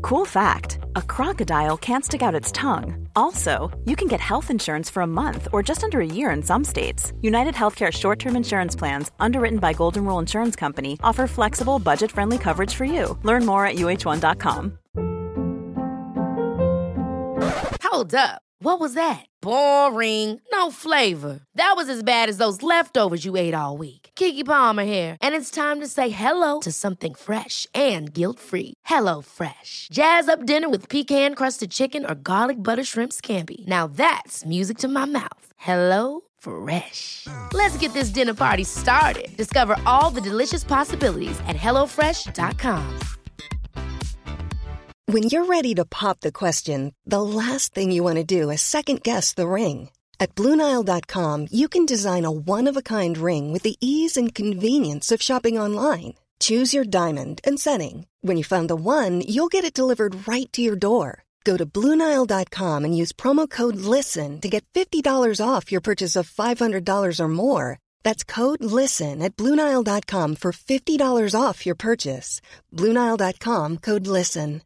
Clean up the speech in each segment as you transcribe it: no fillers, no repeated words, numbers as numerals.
Cool fact, a crocodile can't stick out its tongue. Also, you can get health insurance for a month or just under a year in some states. United Healthcare short-term insurance plans, underwritten by Golden Rule Insurance Company, offer flexible, budget-friendly coverage for you. Learn more at uh1.com. Hold up. What was that? Boring. No flavor. That was as bad as those leftovers you ate all week. Keke Palmer here. And it's time to say hello to something fresh and guilt-free. Hello Fresh. Jazz up dinner with pecan-crusted chicken or garlic butter shrimp scampi. Now that's music to my mouth. Hello Fresh. Let's get this dinner party started. Discover all the delicious possibilities at hellofresh.com. When you're ready to pop the question, the last thing you want to do is second-guess the ring. At BlueNile.com, you can design a one-of-a-kind ring with the ease and convenience of shopping online. Choose your diamond and setting. When you find the one, you'll get it delivered right to your door. Go to BlueNile.com and use promo code LISTEN to get $50 off your purchase of $500 or more. That's code LISTEN at BlueNile.com for $50 off your purchase. BlueNile.com, code LISTEN.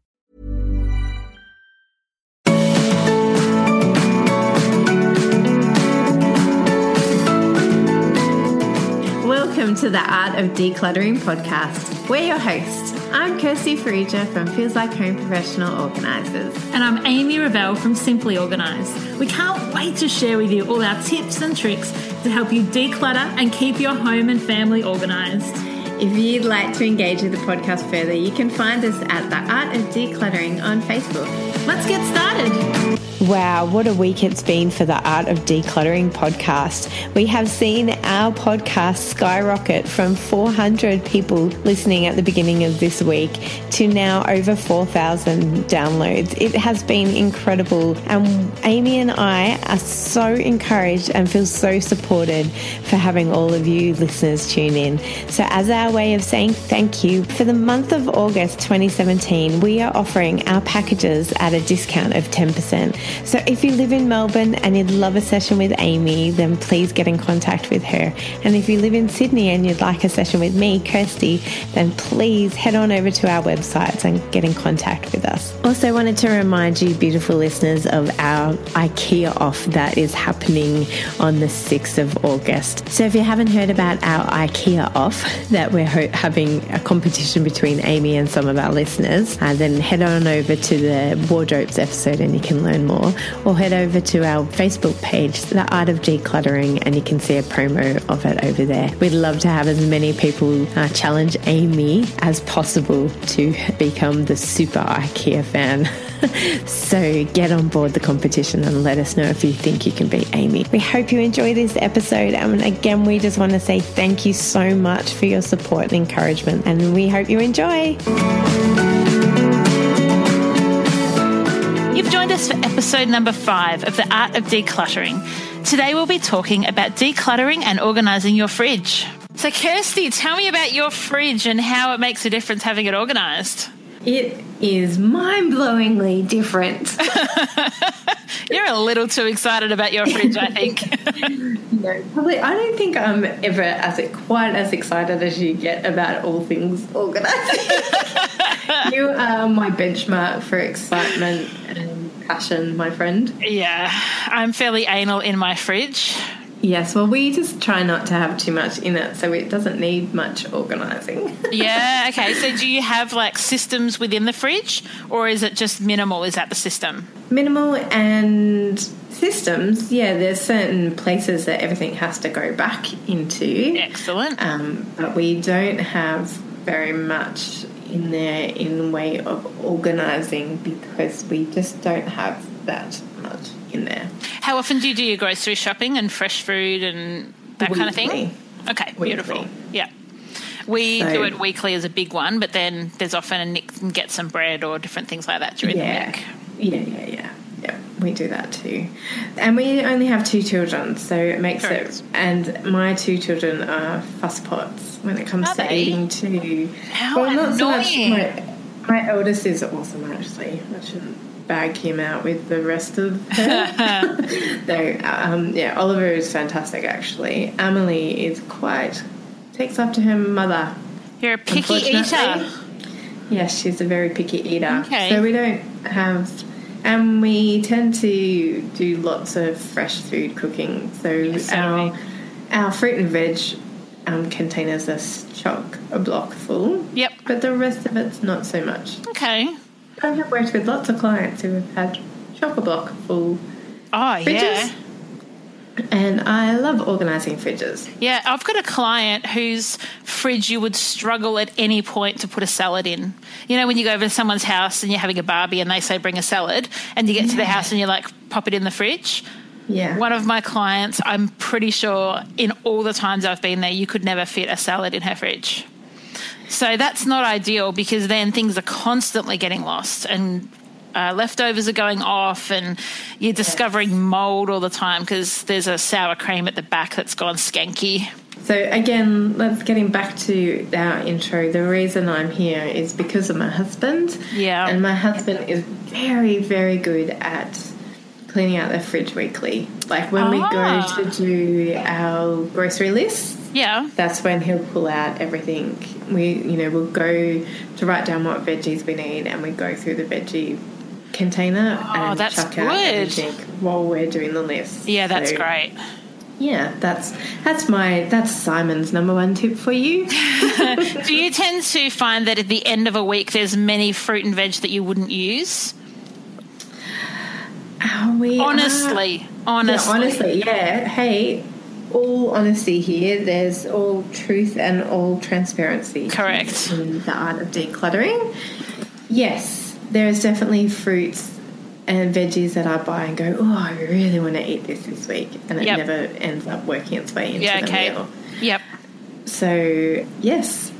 Welcome to the Art of Decluttering podcast. We're your hosts. I'm Kirsty Farrugia from Feels Like Home Professional Organisers. And I'm Amy Revell from Simply Organised. We can't wait to share with you all our tips and tricks to help you declutter and keep your home and family organised. If you'd like to engage with the podcast further, you can find us at The Art of Decluttering on Facebook. Let's get started. Wow, what a week it's been for the Art of Decluttering podcast. We have seen our podcast skyrocket from 400 people listening at the beginning of this week to now over 4,000 downloads. It has been incredible, and Amy and I are so encouraged and feel so supported for having all of you listeners tune in. So as our way of saying thank you, for the month of August 2017, we are offering our packages at a discount of 10%. So if you live in Melbourne and you'd love a session with Amy, then please get in contact with her. And if you live in Sydney and you'd like a session with me, Kirsty, then please head on over to our websites and get in contact with us. Also wanted to remind you, beautiful listeners, of our IKEA off that is happening on the 6th of August. So if you haven't heard about our IKEA off, that we're having a competition between Amy and some of our listeners, then head on over to the wardrobes episode and you can learn more. Or head over to our Facebook page, The Art of Decluttering, and you can see a promo of it over there. We'd love to have as many people challenge Amy as possible to become the super IKEA fan. So get on board the competition and let us know if you think you can beat Amy. We hope you enjoy this episode. And again, we just want to say thank you so much for your support and encouragement. And we hope you enjoy. You've joined us for episode number 5 of The Art of Decluttering. Today we'll be talking about decluttering and organising your fridge. So Kirsty, tell me about your fridge and how it makes a difference having it organised. It is mind-blowingly different. You're a little too excited about your fridge, I think. No, probably. I don't think I'm ever quite as excited as you get about all things organised. You are my benchmark for excitement and passion, my friend. Yeah, I'm fairly anal in my fridge. Yes, well, we just try not to have too much in it, so it doesn't need much organising. Yeah, okay. So do you have, like, systems within the fridge, or is it just minimal? Is that the system? Minimal and systems, yeah, there's certain places that everything has to go back into. Excellent. But we don't have very much in there in way of organising because we just don't have that much in there. How often do you do your grocery shopping and fresh food and that kind of thing? Okay, beautiful. Yeah. We do it weekly as a big one, but then there's often a nick and get some bread or different things like that during the week. Yeah, we do that too. And we only have 2 children, so it makes it... And my 2 children are fusspots when it comes to eating too. How annoying. So much, my eldest is awesome, actually. I shouldn't bag him out with the rest of her. Oliver is fantastic, actually. Emily is takes up to her mother. You're a picky eater. Yes, she's a very picky eater. Okay. So we don't have... And we tend to do lots of fresh food cooking. So our fruit and veg containers are chock-a-block full. Yep. But the rest of it's not so much. Okay. I have worked with lots of clients who have had chock-a-block full fridges. Yeah. And I love organising fridges. Yeah, I've got a client whose fridge you would struggle at any point to put a salad in. You know, when you go over to someone's house and you're having a barbie and they say bring a salad, and you get to the house and you pop it in the fridge. Yeah. One of my clients, I'm pretty sure in all the times I've been there, you could never fit a salad in her fridge. So that's not ideal, because then things are constantly getting lost and leftovers are going off, and you're discovering mould all the time because there's a sour cream at the back that's gone skanky. So again, let's getting back to our intro. The reason I'm here is because of my husband. Yeah. And my husband is very, very good at cleaning out the fridge weekly. Like when we go to do our grocery list, that's when he'll pull out everything. We'll go to write down what veggies we need, and we go through the veggie container and chuck out everything while we're doing the list. Yeah, that's great. Yeah, that's Simon's number one tip for you. Do you tend to find that at the end of a week there's many fruit and veg that you wouldn't use? Honestly. Yeah. Hey, all honesty here. There's all truth and all transparency. Correct. In the art of decluttering. Yes, there is definitely fruits and veggies that I buy and go, oh, I really want to eat this week, and it never ends up working its way into the meal. Yep. So yes.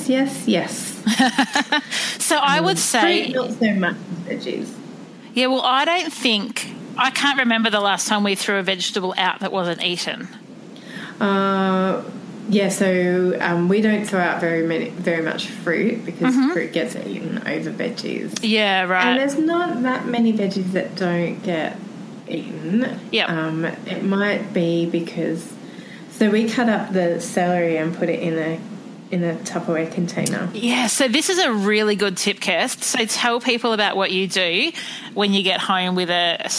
So I would say fruit, not so much veggies. Yeah, well, I can't remember the last time we threw a vegetable out that wasn't eaten. So we don't throw out very much fruit, because fruit gets eaten over veggies. Yeah, right. And there's not that many veggies that don't get eaten. Yeah. It might be because... So we cut up the celery and put it in a Tupperware container. Yeah, so this is a really good tip, Kirst. So tell people about what you do when you get home with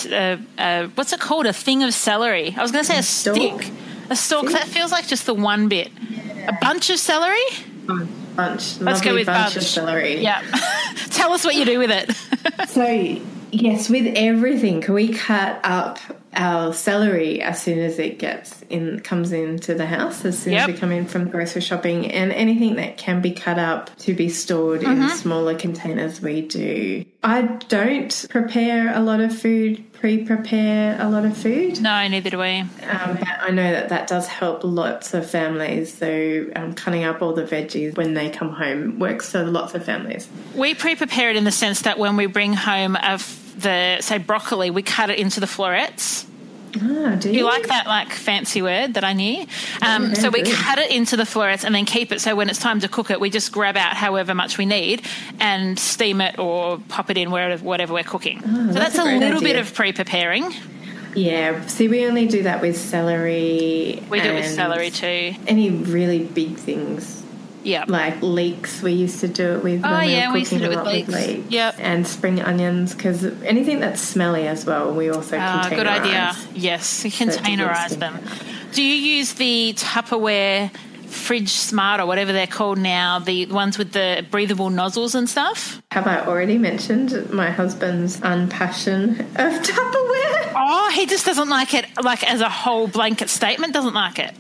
a what's it called? A thing of celery. I was going to say a stick. A stalk. That feels like just the one bit. Yeah. A bunch of celery? Bunch. Let's go with bunch of celery. Yeah. Tell us what you do with it. So, yes, with everything, can we cut up our celery as soon as it comes into the house, as soon as we come in from grocery shopping, and anything that can be cut up to be stored in smaller containers, we do. I don't prepare a lot of food, pre-prepare a lot of food. No, neither do we. But I know that does help lots of families. So cutting up all the veggies when they come home works for lots of families. We pre-prepare it in the sense that when we bring home say broccoli, we cut it into the florets. Do you? You like that fancy word that I knew? So we cut it into the florets and then keep it, so when it's time to cook it, we just grab out however much we need and steam it or pop it in whatever we're cooking. So that's a little bit of pre-preparing. Yeah. See, we only do that with celery. We do it with celery too. Any really big things. Yeah. Like leeks, we used to do it with when we were cooking a lot with leeks. Yep. And spring onions, because anything that's smelly as well, we also containerize. Good idea. Yes, you containerize them. Do you use the Tupperware Fridge Smart or whatever they're called now, the ones with the breathable nozzles and stuff? Have I already mentioned my husband's unpassion of Tupperware? Oh, he just doesn't like it, as a whole blanket statement, doesn't like it.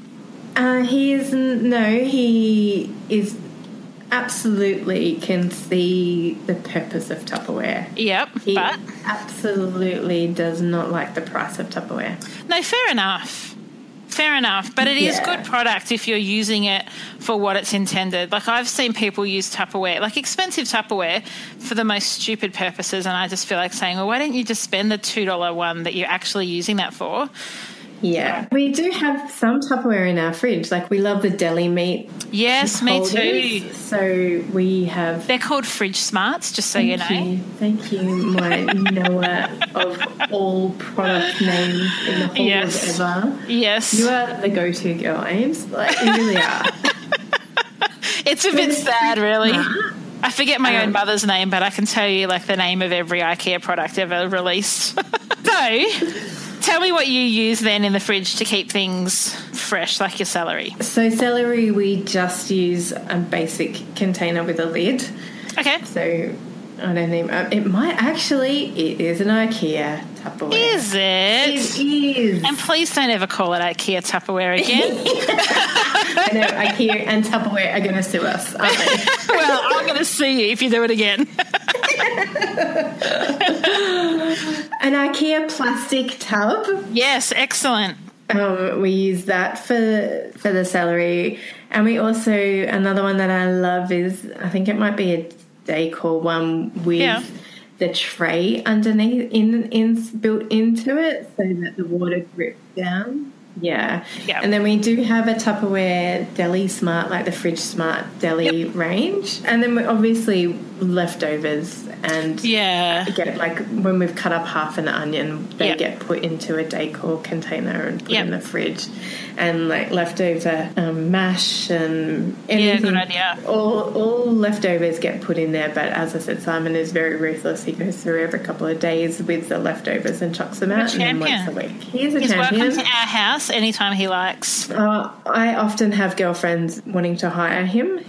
He is absolutely can see the purpose of Tupperware. Yep, he absolutely does not like the price of Tupperware. No, fair enough. But it is good product if you're using it for what it's intended. I've seen people use Tupperware, expensive Tupperware, for the most stupid purposes, and I just feel like saying, well, why don't you just spend the $2 one that you're actually using that for? Yeah. We do have some Tupperware in our fridge. We love the deli meat. Yes, holders. Me too. So we have... They're called Fridge Smarts, just so you know. Thank you, my knower of all product names in the whole of ever. Yes. You are the go-to girl, Ames. You really are. It's a bit sad, really. I forget my own mother's name, but I can tell you like the name of every IKEA product ever released. So tell me what you use then in the fridge to keep things fresh, like your celery. So celery, we just use a basic container with a lid. Okay. So I don't think it might actually. It is an IKEA Tupperware. Is it? It is. And please don't ever call it IKEA Tupperware again. I know IKEA and Tupperware are going to sue us, aren't they? Well, I'm going to sue you if you do it again. An IKEA plastic tub. Yes, excellent. We use that for the celery, and we also, another one that I love is, I think it might be a decor one with the tray underneath built into it so that the water drips down. Yeah. And then we do have a Tupperware Deli Smart, like the Fridge Smart Deli range. And then we obviously leftovers and get, like, when we've cut up half an onion, they get put into a decor container and put in the fridge. And like leftover mash and anything. Good idea. All leftovers get put in there, but as I said, Simon is very ruthless. He goes through every couple of days with the leftovers and chucks them out, and then once a week. He's champion. Welcome to our house anytime he likes. I often have girlfriends wanting to hire him.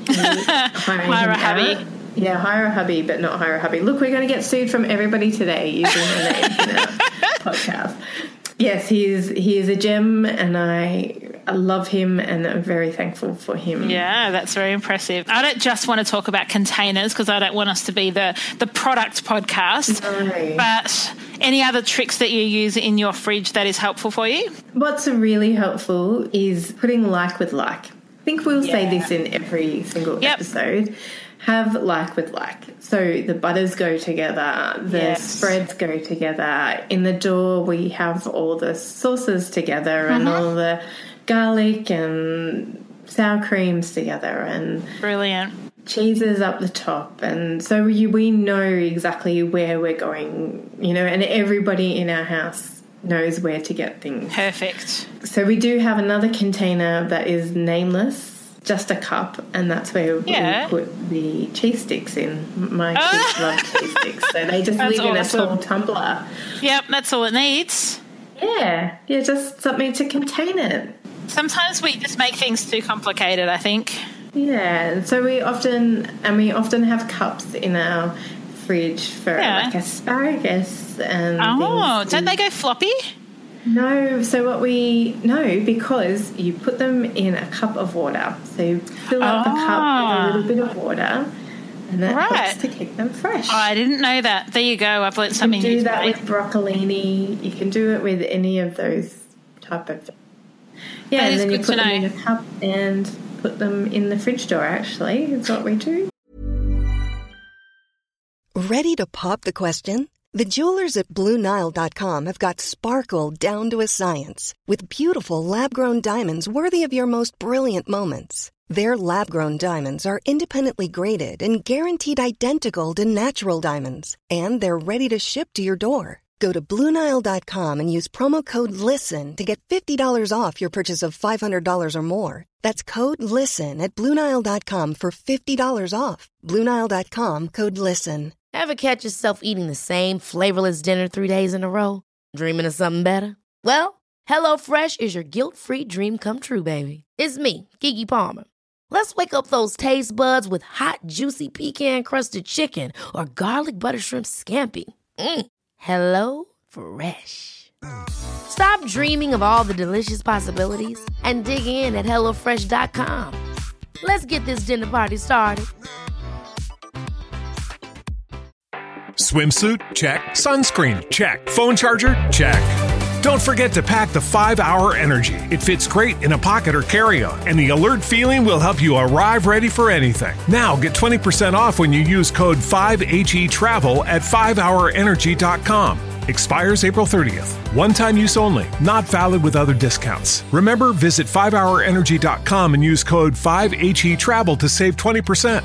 Hire a hubby. Yeah, hire a hubby, but not hire a hubby. Look, we're going to get sued from everybody today using the name in our podcast. Yes, he is a gem, and I love him, and I'm very thankful for him. Yeah, that's very impressive. I don't just want to talk about containers because I don't want us to be the product podcast. No. But any other tricks that you use in your fridge that is helpful for you? What's really helpful is putting like with like. I think we'll say this in every single episode. Have like with like. So the butters go together, the spreads go together. In the door we have all the sauces together and all the garlic and sour creams together and brilliant cheeses up the top. And so we know exactly where we're going, and everybody in our house knows where to get things. Perfect. So we do have another container that is nameless, just a cup, and that's where we put the cheese sticks in. My kids love cheese sticks, so they just live in a tall tumbler. Yep, that's all it needs. Yeah, just something to contain it. Sometimes we just make things too complicated, I think. Yeah, so we often have cups in our fridge for like asparagus and things. Don't they go floppy? No, because you put them in a cup of water. So you fill up the cup with a little bit of water, and that helps to keep them fresh. Oh, I didn't know that. There you go. I've learned something new. You can do that with broccolini. You can do it with any of those type of things. Yeah, and then you put them in a cup and put them in the fridge door, actually, is what we do. Ready to pop the question? The jewelers at BlueNile.com have got sparkle down to a science with beautiful lab-grown diamonds worthy of your most brilliant moments. Their lab-grown diamonds are independently graded and guaranteed identical to natural diamonds, and they're ready to ship to your door. Go to BlueNile.com and use promo code LISTEN to get $50 off your purchase of $500 or more. That's code LISTEN at BlueNile.com for $50 off. BlueNile.com, code LISTEN. Ever catch yourself eating the same flavorless dinner 3 days in a row? Dreaming of something better? Well, HelloFresh is your guilt-free dream come true, baby. It's me, Keke Palmer. Let's wake up those taste buds with hot, juicy pecan-crusted chicken or garlic butter shrimp scampi. HelloFresh. Stop dreaming of all the delicious possibilities and dig in at HelloFresh.com. Let's get this dinner party started. Swimsuit? Check. Sunscreen? Check. Phone charger? Check. Don't forget to pack the 5-Hour Energy. It fits great in a pocket or carry-on, and the alert feeling will help you arrive ready for anything. Now get 20% off when you use code 5HETRAVEL at 5hourenergy.com. Expires April 30th. One-time use only. Not valid with other discounts. Remember, visit 5hourenergy.com and use code 5HETRAVEL to save 20%.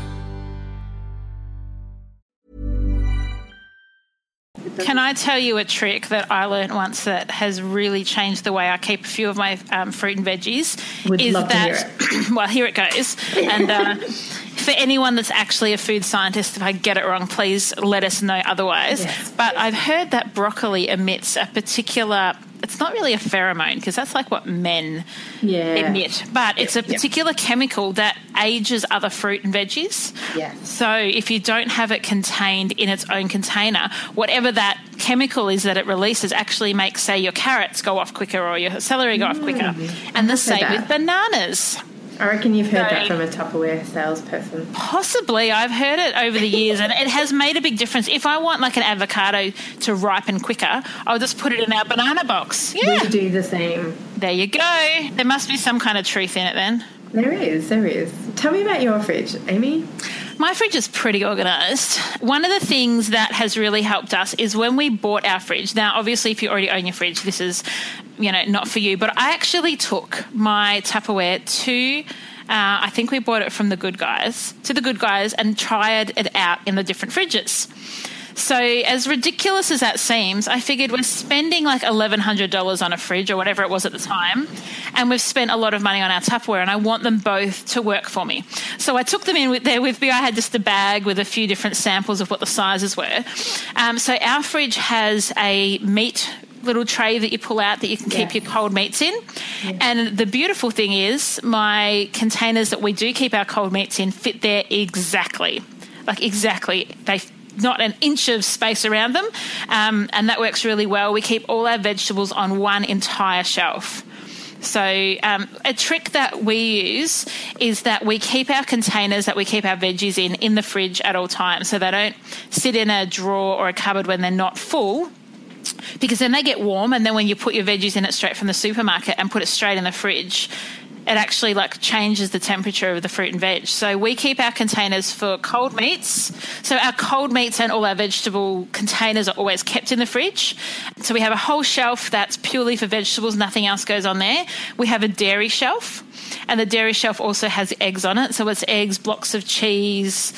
Can I tell you a trick that I learned once that has really changed the way I keep a few of my fruit and veggies? Would love to hear it. Well, here it goes. And for anyone that's actually a food scientist, if I get it wrong, please let us know otherwise. Yes. But I've heard that broccoli emits a particular, it's not really a pheromone because that's like what men emit, but it's a particular chemical that ages other fruit and veggies. Yeah. So if you don't have it contained in its own container, whatever that chemical is that it releases actually makes, say, your carrots go off quicker or your celery go off quicker. And the same with bananas. I reckon you've heard that from a Tupperware salesperson. Possibly. I've heard it over the years, and it has made a big difference. If I want like an avocado to ripen quicker, I'll just put it in our banana box. Yeah. We do the same. There you go. There must be some kind of truth in it then. There is. Tell me about your fridge, Amy. My fridge is pretty organised. One of the things that has really helped us is when we bought our fridge. Now, obviously, if you already own your fridge, this is, not for you. But I actually took my Tupperware to, I think we bought it from the Good Guys, and tried it out in the different fridges. So as ridiculous as that seems, I figured we're spending like $1,100 on a fridge or whatever it was at the time, and we've spent a lot of money on our Tupperware, and I want them both to work for me. So I took them in there with me. I had just a bag with a few different samples of what the sizes were. So our fridge has a meat little tray that you pull out that you can keep your cold meats in. Yeah. And the beautiful thing is my containers that we do keep our cold meats in fit there exactly. They not an inch of space around them, and that works really well. We keep all our vegetables on one entire shelf. So a trick that we use is that we keep our containers that we keep our veggies in the fridge at all times, so they don't sit in a drawer or a cupboard when they're not full, because then they get warm, and then when you put your veggies in it straight from the supermarket and put it straight in the fridge, it actually changes the temperature of the fruit and veg. So we keep our containers for cold meats. So our cold meats and all our vegetable containers are always kept in the fridge. So we have a whole shelf that's purely for vegetables. Nothing else goes on there. We have a dairy shelf, and the dairy shelf also has eggs on it. So it's eggs, blocks of cheese,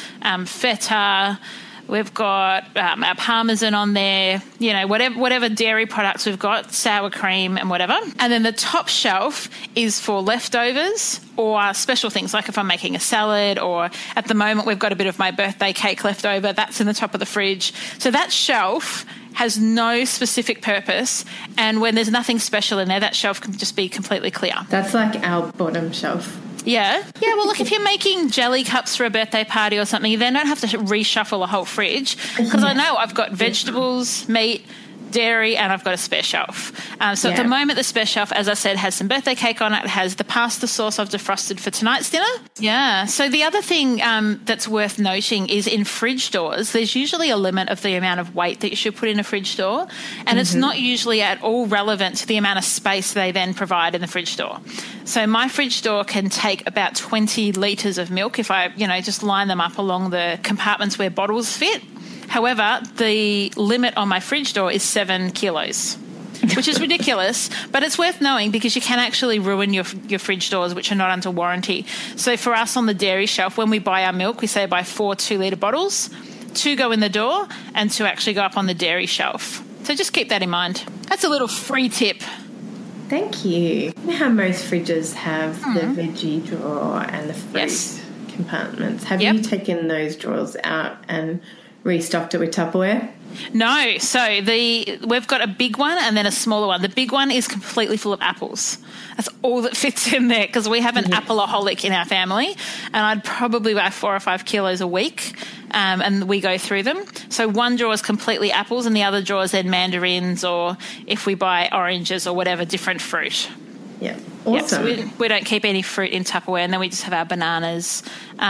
feta. We've got our Parmesan on there, whatever dairy products we've got, sour cream and whatever. And then the top shelf is for leftovers or special things, like if I'm making a salad, or at the moment we've got a bit of my birthday cake left over. That's in the top of the fridge. So that shelf has no specific purpose, and when there's nothing special in there, that shelf can just be completely clear. That's like our bottom shelf. Yeah. Well, look, if you're making jelly cups for a birthday party or something, you then don't have to reshuffle a whole fridge, because I know I've got vegetables, meat, dairy, and I've got a spare shelf. At the moment, the spare shelf, as I said, has some birthday cake on it. It has the pasta sauce I've defrosted for tonight's dinner. Yeah. So the other thing that's worth noting is in fridge doors, there's usually a limit of the amount of weight that you should put in a fridge door, and it's not usually at all relevant to the amount of space they then provide in the fridge door. So my fridge door can take about 20 litres of milk if I, just line them up along the compartments where bottles fit. However, the limit on my fridge door is 7 kilos, which is ridiculous, but it's worth knowing because you can actually ruin your fridge doors, which are not under warranty. So for us on the dairy shelf, when we buy our milk, we say buy 4 2-litre bottles, 2 go in the door and 2 actually go up on the dairy shelf. So just keep that in mind. That's a little free tip. Thank you. You know how most fridges have the veggie drawer and the fruit compartments. Have you taken those drawers out and restocked it with Tupperware? No. So we've got a big one and then a smaller one. The big one is completely full of apples. That's all that fits in there, because we have an appleaholic in our family, and I'd probably buy 4 or 5 kilos a week, and we go through them. So one drawer is completely apples and the other drawer is then mandarins, or if we buy oranges or whatever, different fruit. Yeah, awesome. So we don't keep any fruit in Tupperware, and then we just have our bananas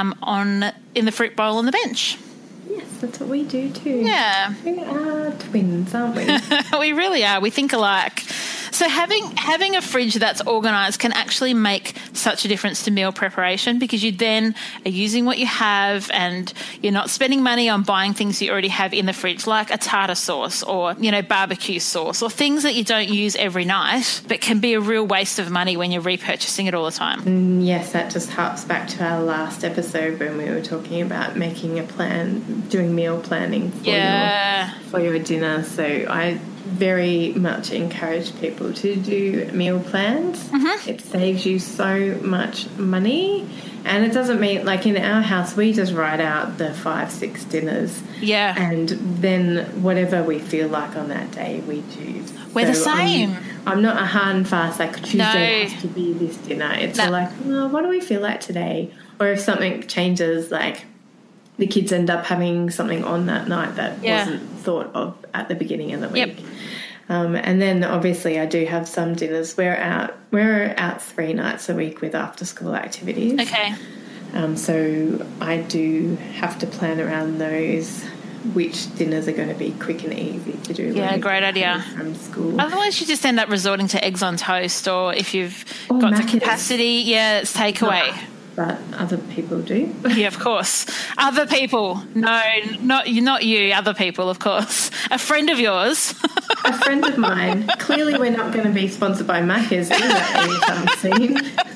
in the fruit bowl on the bench. Yes, that's what we do too. Yeah. We are twins, aren't we? We really are. We think alike. So having a fridge that's organised can actually make such a difference to meal preparation, because you then are using what you have and you're not spending money on buying things you already have in the fridge, like a tartar sauce or, barbecue sauce, or things that you don't use every night but can be a real waste of money when you're repurchasing it all the time. Yes, that just harps back to our last episode when we were talking about making a plan, doing meal planning for your dinner. So I very much encourage people to do meal plans. Mm-hmm. It saves you so much money. And it doesn't mean, like in our house, we just write out the 5-6 dinners. Yeah. And then whatever we feel like on that day, we choose. We're the same. I'm not a hard and fast, like Tuesday has to be this dinner. It's like, what do we feel like today? Or if something changes, like the kids end up having something on that night that wasn't thought of at the beginning of the week. Yep. And then obviously I do have some dinners. We're out 3 nights a week with after school activities. Okay. So I do have to plan around those, which dinners are going to be quick and easy to do. Yeah, great idea. From school. Otherwise you just end up resorting to eggs on toast, or if you've got the capacity, it's takeaway. But other people do. Yeah, of course. Other people. No, not you, other people, of course. A friend of yours. A friend of mine. Clearly we're not going to be sponsored by Macca's either anytime soon.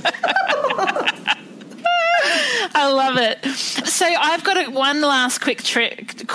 I love it. So I've got one last quick tip.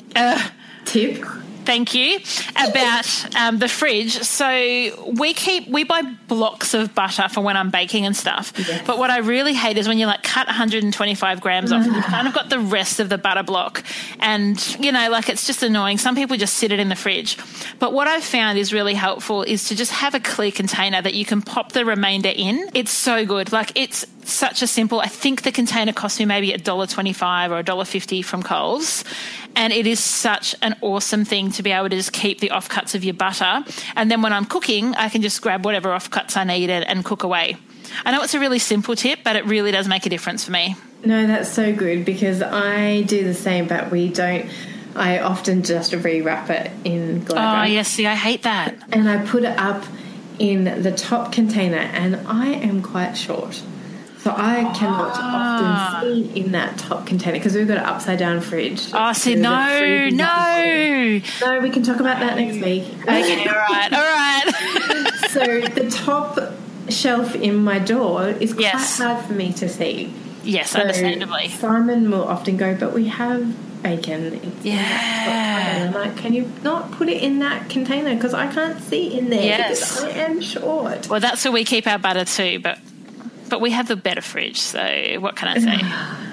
Thank you, about the fridge. So we buy blocks of butter for when I'm baking and stuff. Yes. But what I really hate is when you like cut 125 grams off and you've kind of got the rest of the butter block, and like it's just annoying. Some people just sit it in the fridge. But what I've found is really helpful is to just have a clear container that you can pop the remainder in. It's so good. Like it's such a simple, I think the container cost me maybe $1.25 or $1.50 from Coles. And it is such an awesome thing to be able to just keep the offcuts of your butter. And then when I'm cooking, I can just grab whatever offcuts I need and cook away. I know it's a really simple tip, but it really does make a difference for me. No, that's so good, because I do the same, but we don't. I often just rewrap it in glad wrap. Oh, yes, see, I hate that. And I put it up in the top container, and I am quite short. So I cannot often see in that top container because we've got an upside-down fridge. Oh, see, no. No, we can talk about that next week. Okay, all right. So the top shelf in my door is quite hard for me to see. Yes, so understandably. Simon will often go, but we have bacon. And I'm like, can you not put it in that container because I can't see in there because I am short. Well, that's where we keep our butter too, but we have the better fridge, so what can I say?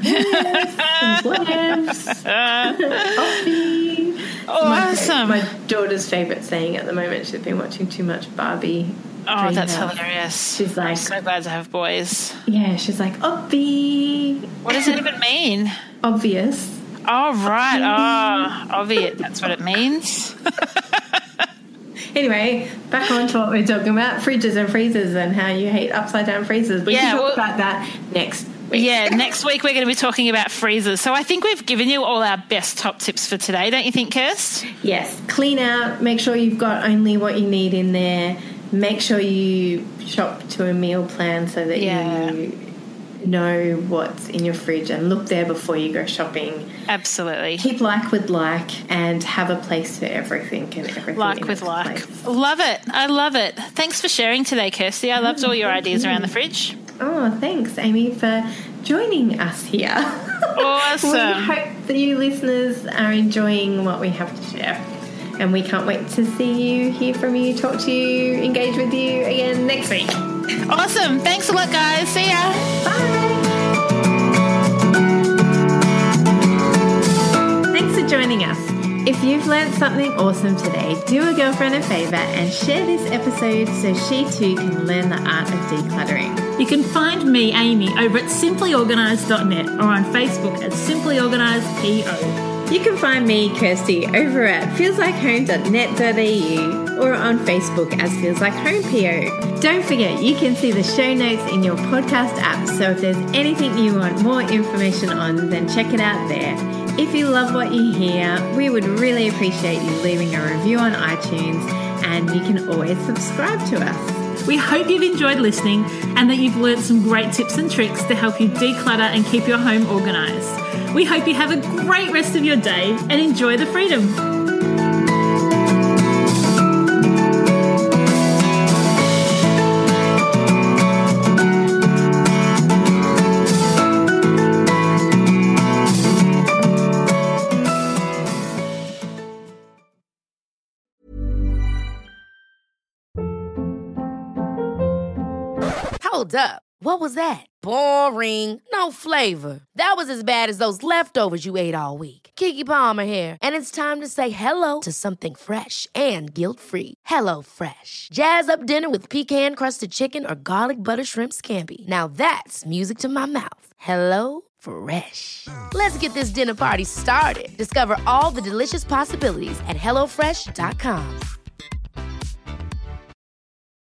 Coffee. Awesome. My daughter's favourite saying at the moment, she's been watching too much Barbie. Oh, that's hilarious. She's like, I'm so glad to have boys. Yeah, she's like, obvi. What does it even mean? Obvious. Oh, right. Oh, obvious. That's what it means. Anyway, back on to what we're talking about, fridges and freezers and how you hate upside-down freezers. We can talk about that next week. Yeah, next week we're going to be talking about freezers. So I think we've given you all our best top tips for today, don't you think, Kirst? Yes. Clean out. Make sure you've got only what you need in there. Make sure you shop to a meal plan so that you know what's in your fridge and look there before you go shopping. Absolutely. Keep like with like and have a place for everything and everything. Like with like. Place. Love it. I love it. Thanks for sharing today, Kirsty. I loved all your ideas around the fridge. Oh, thanks, Amy, for joining us here. Awesome. We hope that you listeners are enjoying what we have to share. And we can't wait to see you, hear from you, talk to you, engage with you again next week. Awesome. Thanks a lot, guys. See ya. Bye. Thanks for joining us. If you've learned something awesome today, do a girlfriend a favour and share this episode so she too can learn the art of decluttering. You can find me, Amy, over at simplyorganised.net or on Facebook at simplyorganisedpo. You can find me, Kirsty, over at feelslikeHome.net.au or on Facebook as Feels Like Home PO. Don't forget, you can see the show notes in your podcast app, so if there's anything you want more information on, then check it out there. If you love what you hear, we would really appreciate you leaving a review on iTunes, and you can always subscribe to us. We hope you've enjoyed listening and that you've learned some great tips and tricks to help you declutter and keep your home organised. We hope you have a great rest of your day and enjoy the freedom. Hold up. What was that? Boring. No flavor. That was as bad as those leftovers you ate all week. Keke Palmer here, and it's time to say hello to something fresh and guilt-free. Hello Fresh. Jazz up dinner with pecan-crusted chicken or garlic butter shrimp scampi. Now that's music to my mouth. Hello Fresh. Let's get this dinner party started. Discover all the delicious possibilities at HelloFresh.com.